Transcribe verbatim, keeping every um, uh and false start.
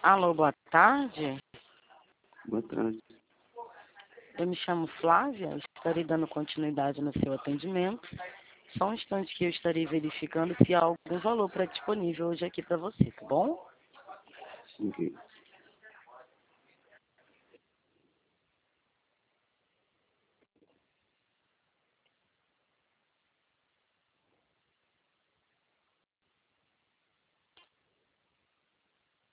Alô, boa tarde. Boa tarde. Eu me chamo Flávia, estarei dando continuidade no seu atendimento. Só um instante que eu estarei verificando se há algum valor para disponível hoje aqui para você, tá bom? Ok.